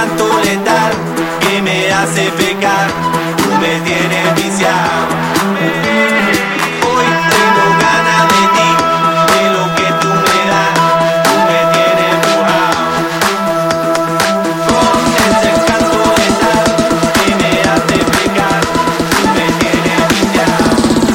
encanto letal que me hace pecar. Tú me tienes viciado. Hoy tengo ganas de ti, de lo que tú me das. Tú me tienes embrujado. Con ese encanto letal que me hace pecar. Tú me tienes viciado.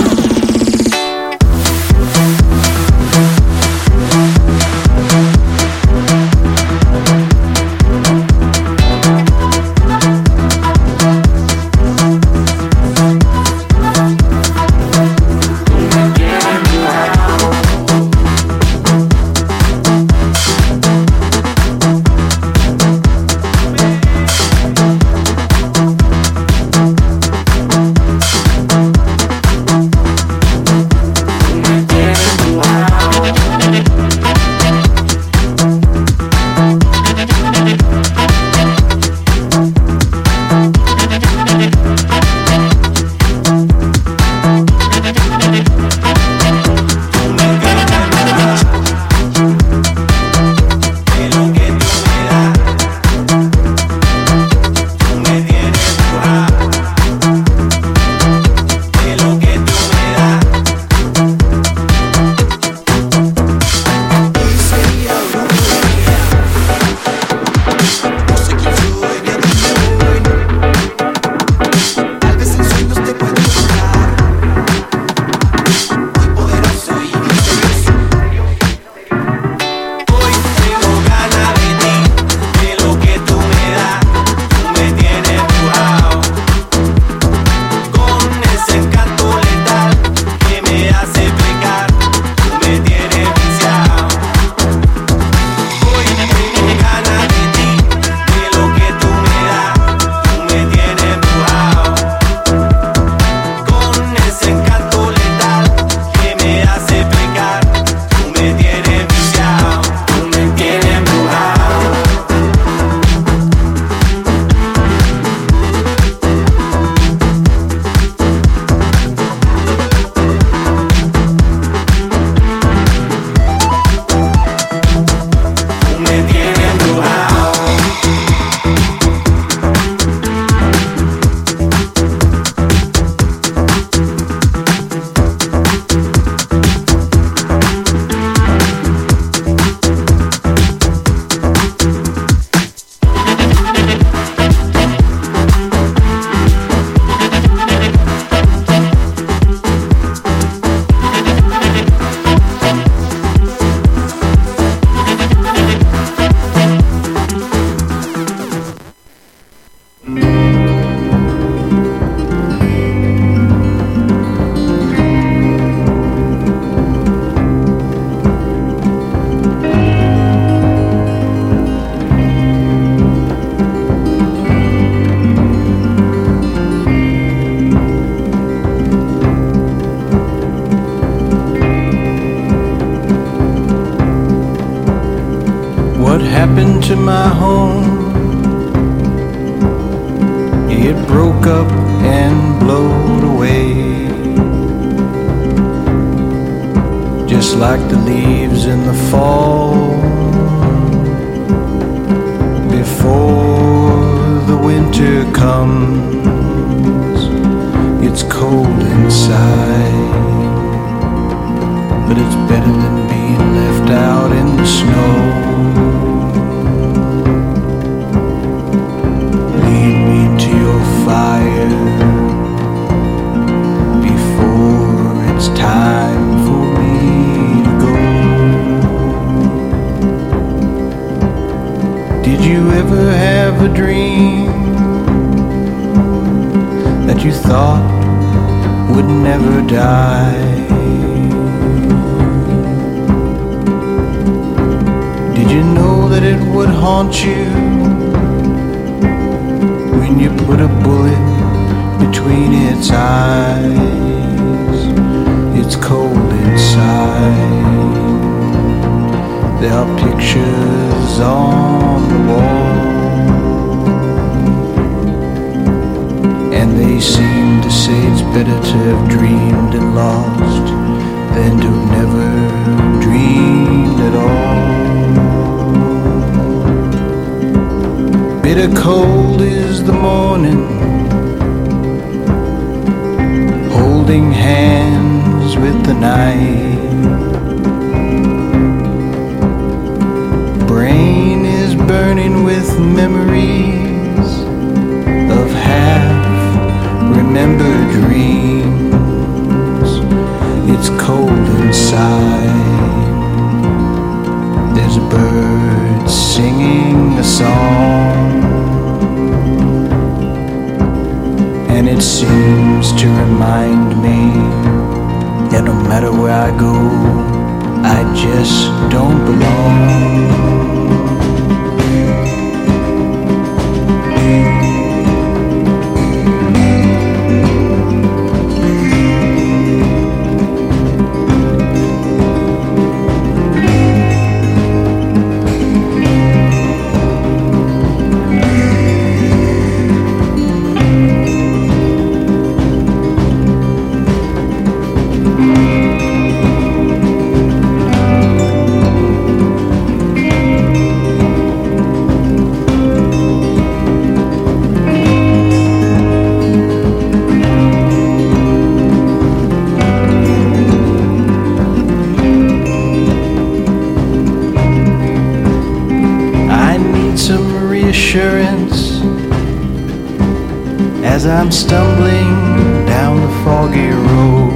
What happened to my home? It broke up and blowed away, just like the leaves in the fall before the winter comes. It's cold inside, but it's better than being left out in the snow. Lead me to your fire before it's time for me to go. Did you ever have a dream that you thought would never die? Did you know that it would haunt you when you put a bullet between its eyes? It's cold inside. There are pictures on the wall, and they seem to say it's better to have dreamed and lost than to have never dreamed at all. Bitter cold is the morning, holding hands with the night. Brain is burning with memories of half-remembered dreams. It's cold inside. There's a bird singing a song, and it seems to remind me that no matter where I go, I just don't belong. As I'm stumbling down the foggy road,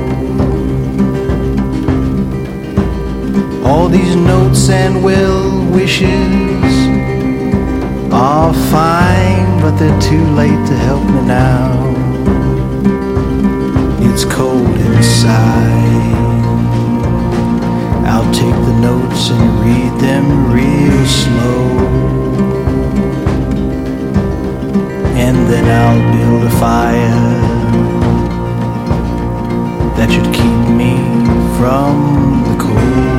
all these notes and well wishes are fine, but they're too late to help me now. It's cold inside. I'll take the notes and read them real slow, and then I'll build a fire that should keep me from the cold.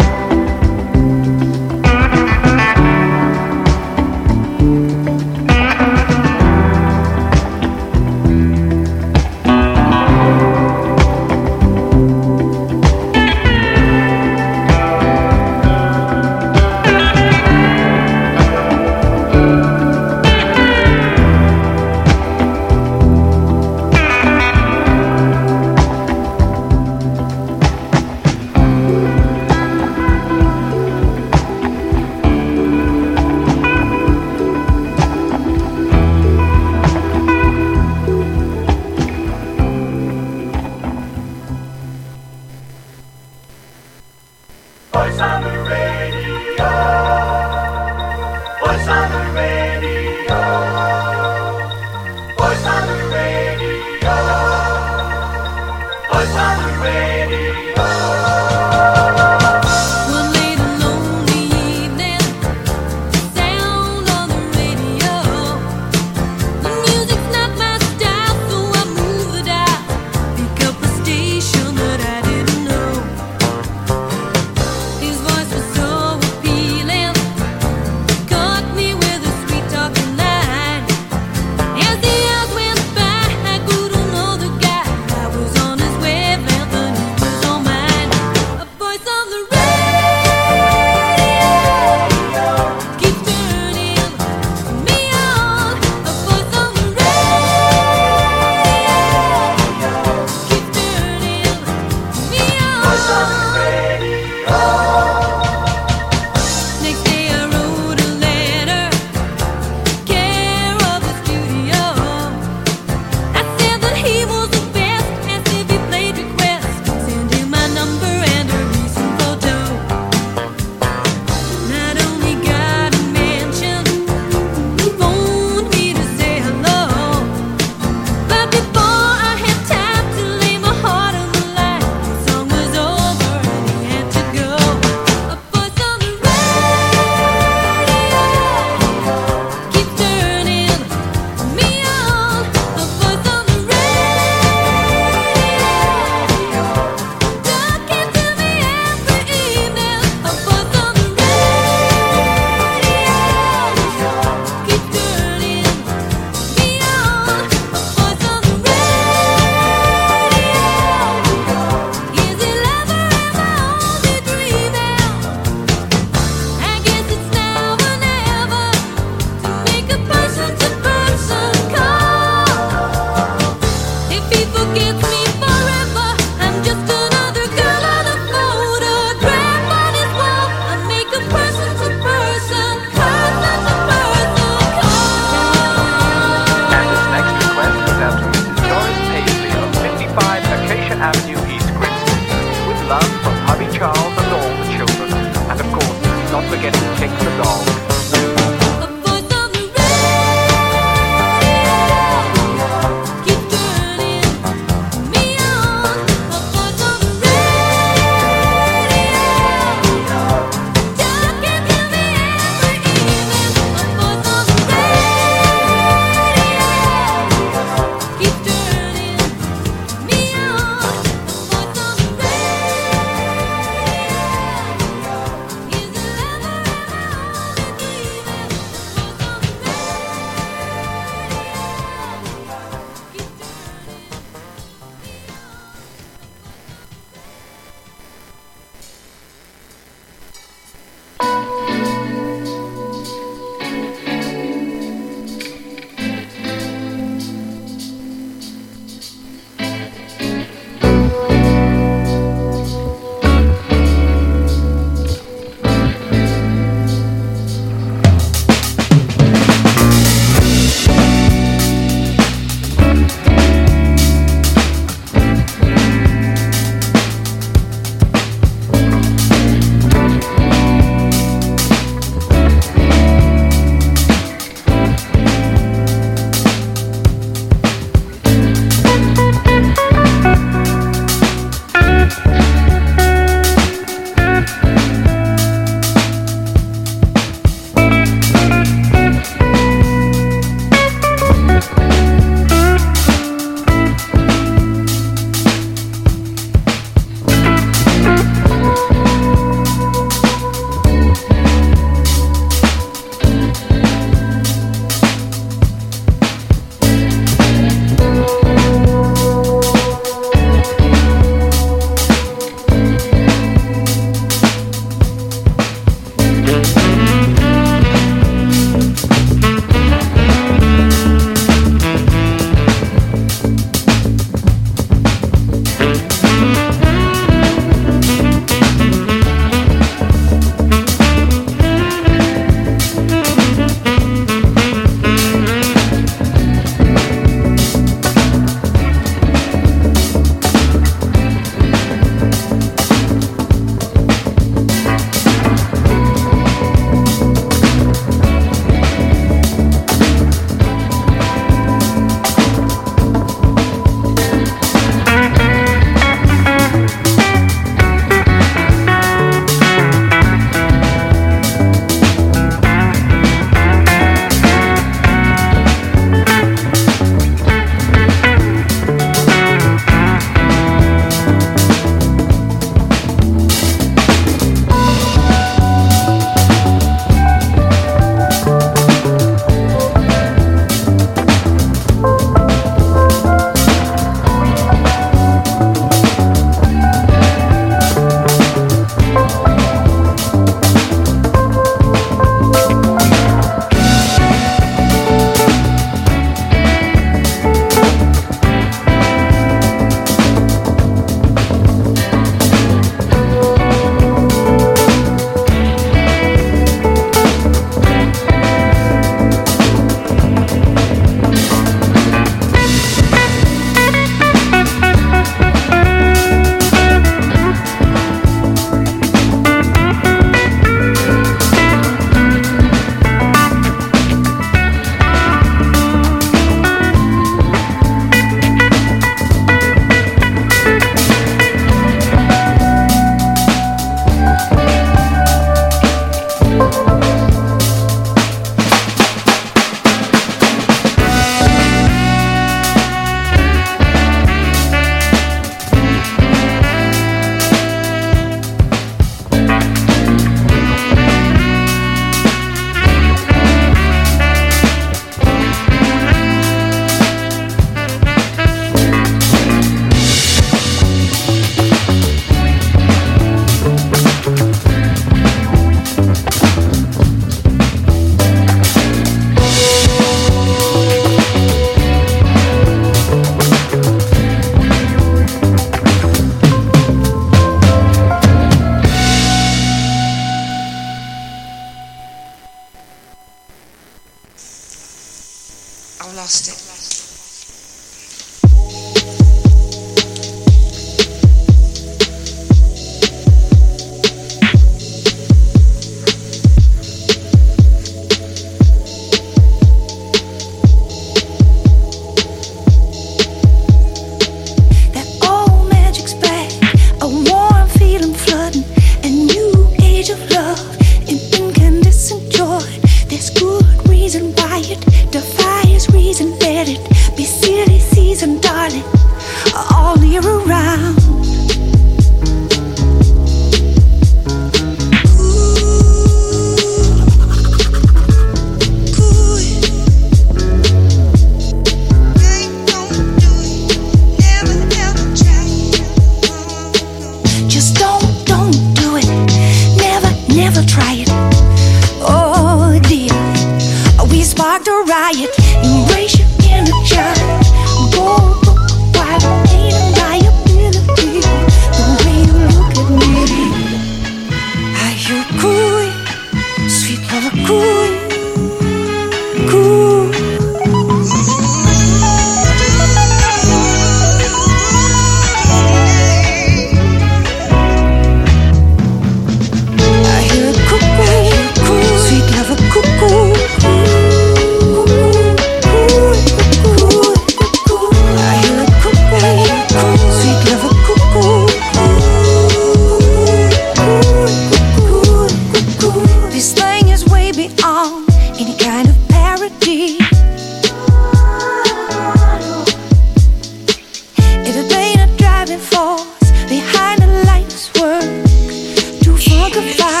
driving force behind the life's work to fortify.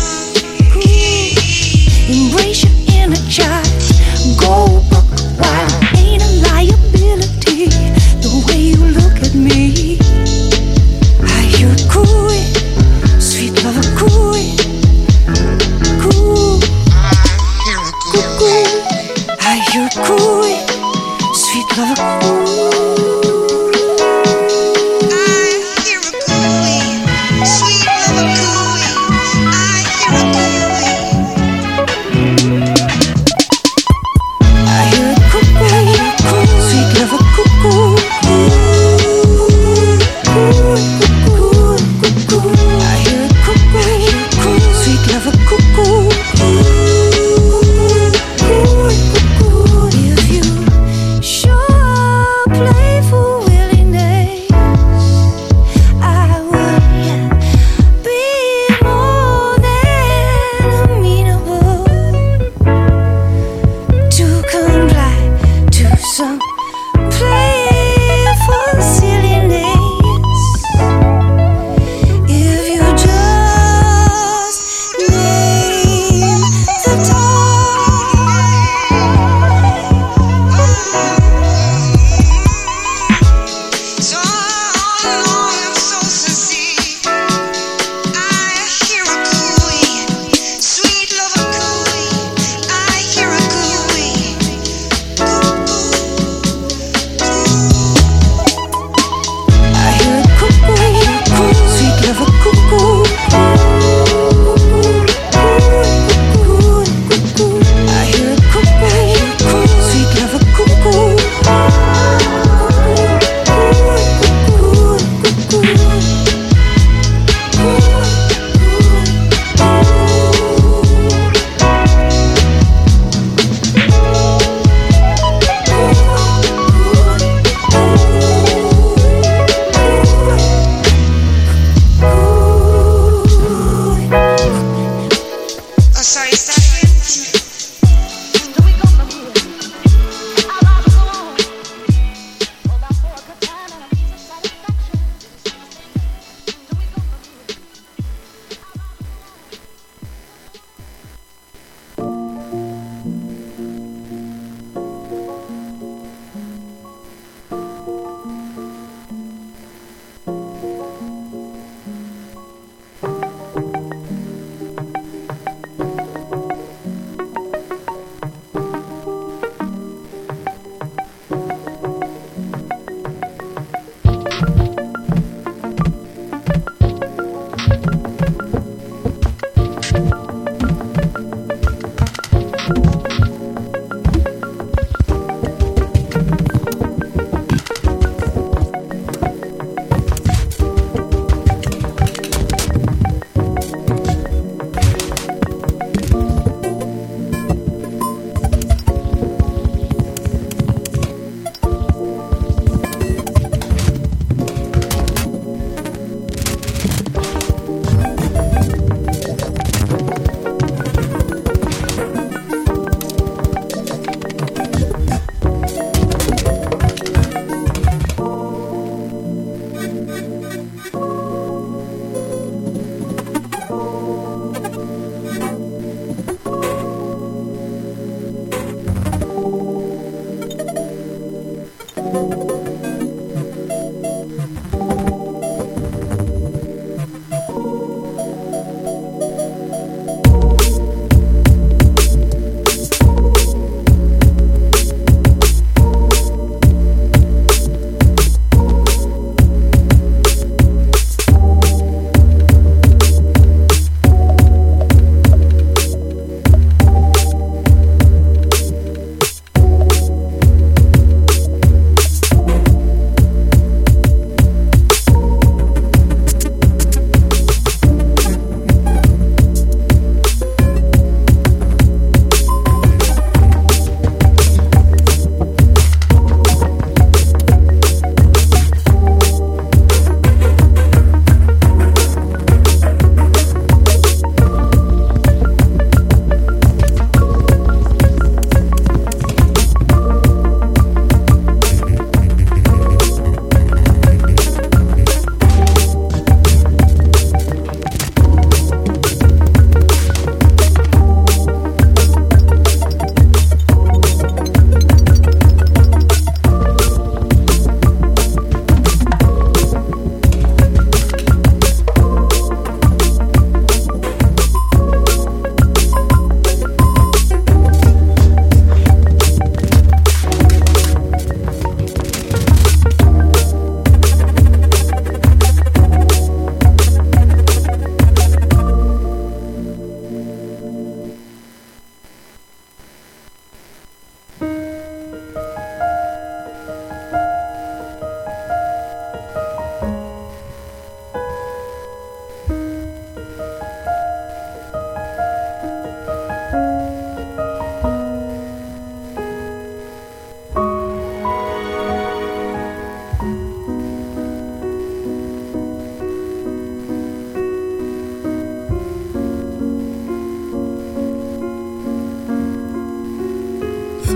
Embrace your inner child. Go book wild. Ain't a liability the way you look at me. I hear cooing, sweet lover cooing, coo, coo, coo. I hear cooing, sweet lover coo.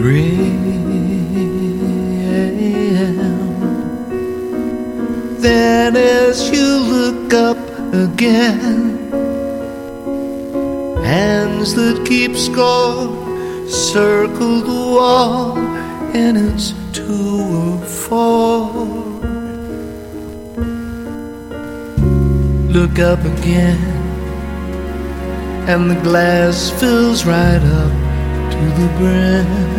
Then as you look up again, hands that keep score circle the wall, and it's 2 or 4. Look up again, and the glass fills right up to the brim.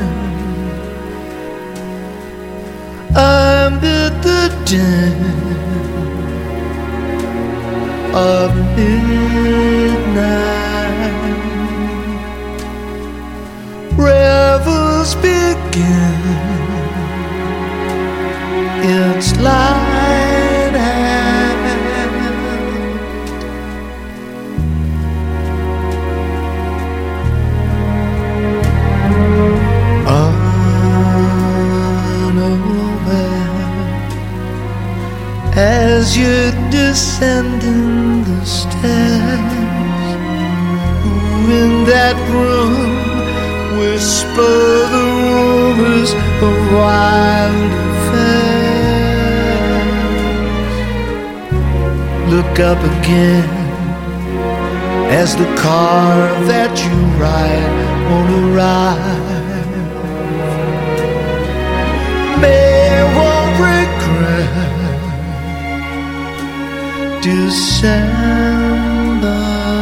Amid the dim of midnight, revels begin. It's light out. Unaware, as you're descending the stairs, in that room whisper the rumors of wild affairs. Look up again, as the car that you ride won't arrive. May won't regret December.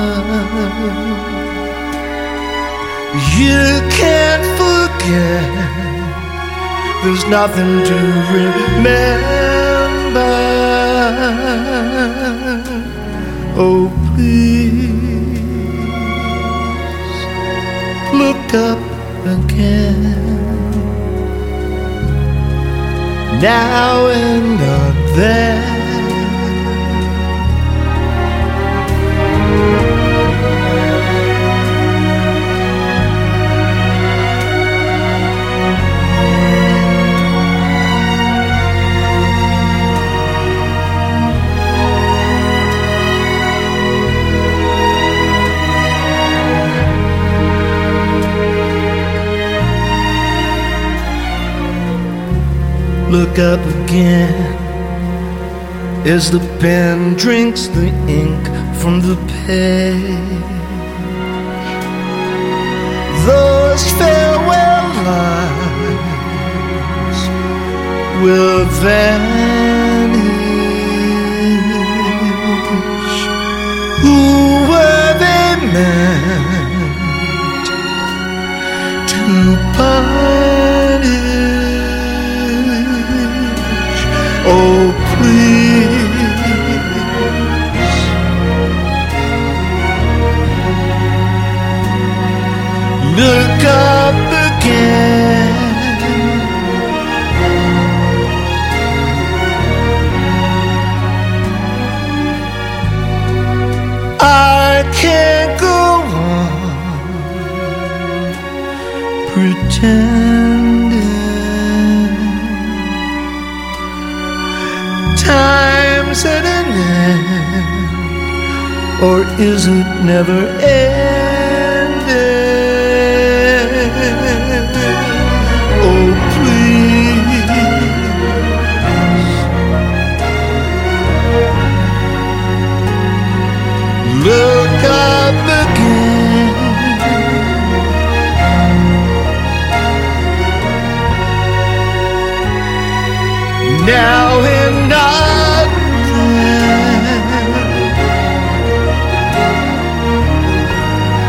You can't forget, there's nothing to remember. Oh, please look up again, now and not then. Look up again, as the pen drinks the ink from the page. Those farewell lines will vanish. Who were they meant to punish? Oh, please look up again. I can't go on pretending. Time's at an end, or is it never ending? Oh, please look up again, now and not then.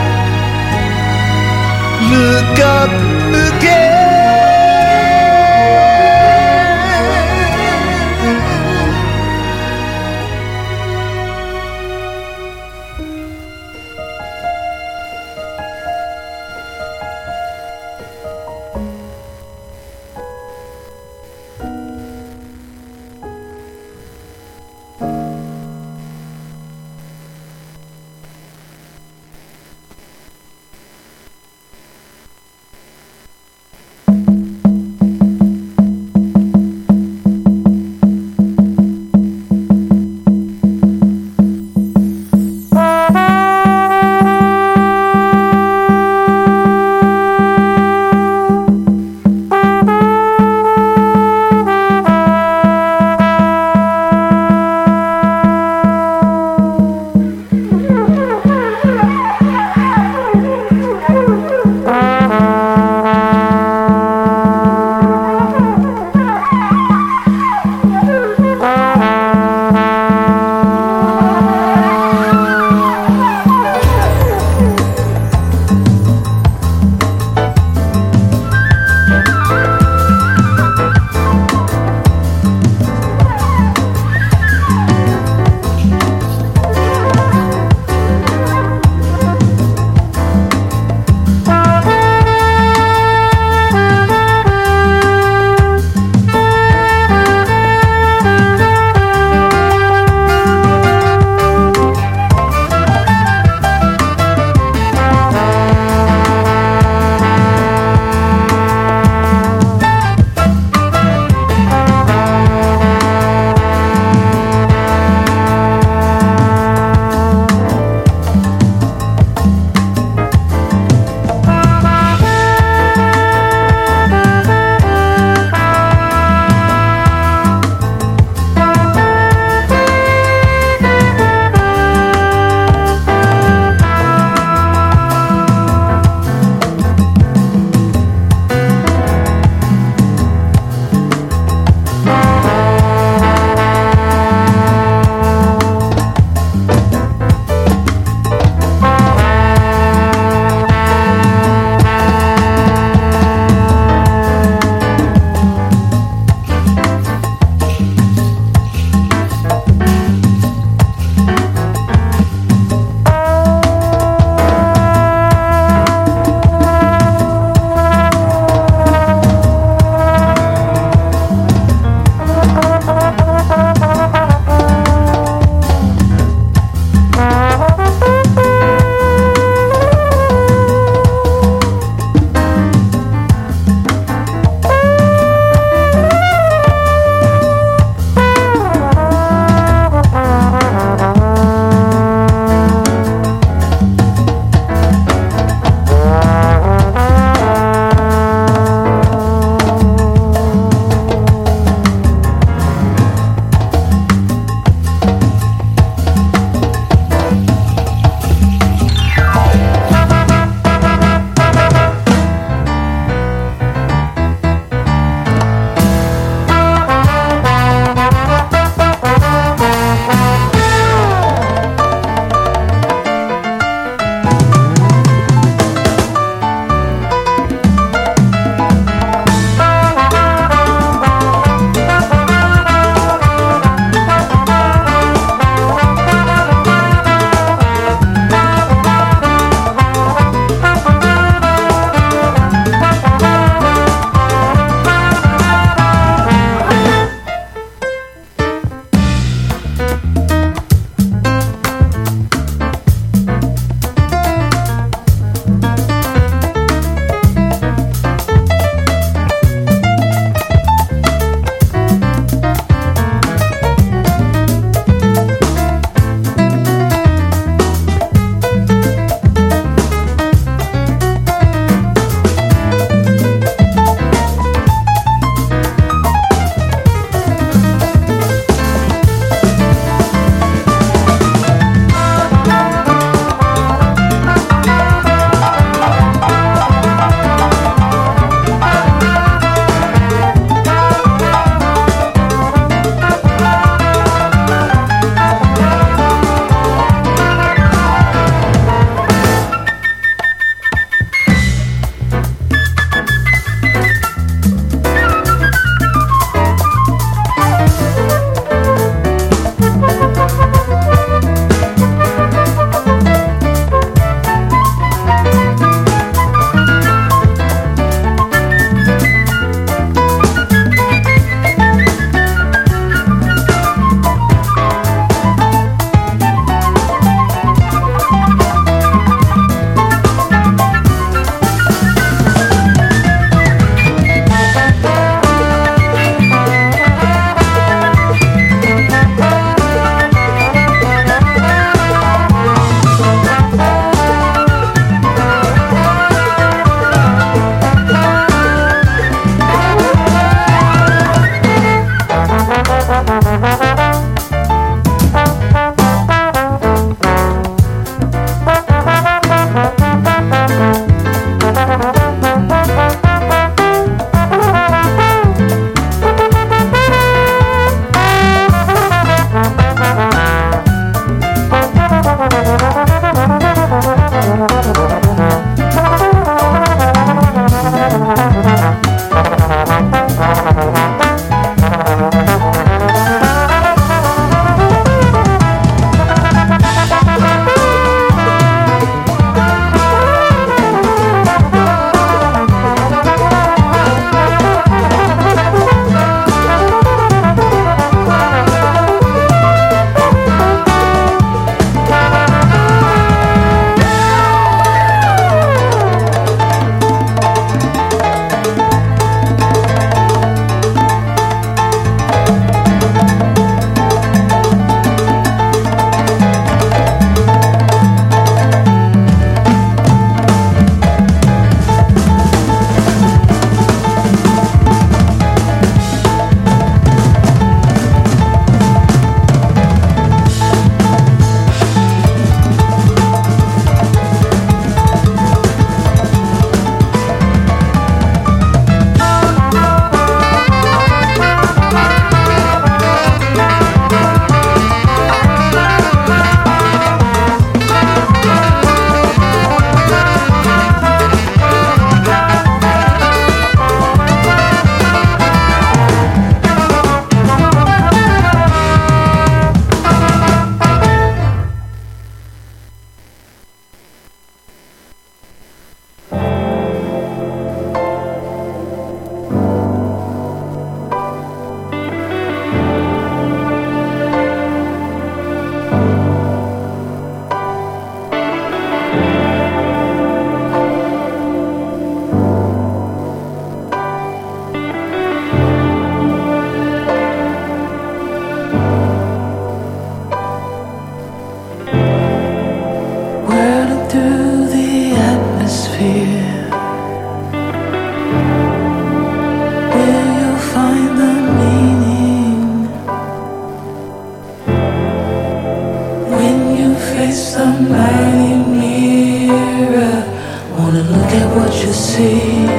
face the mighty mirror. Wanna look at what you see.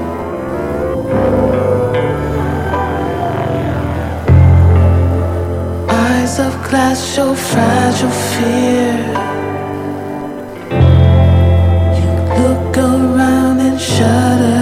Eyes of glass show fragile fear. You look around and shudder.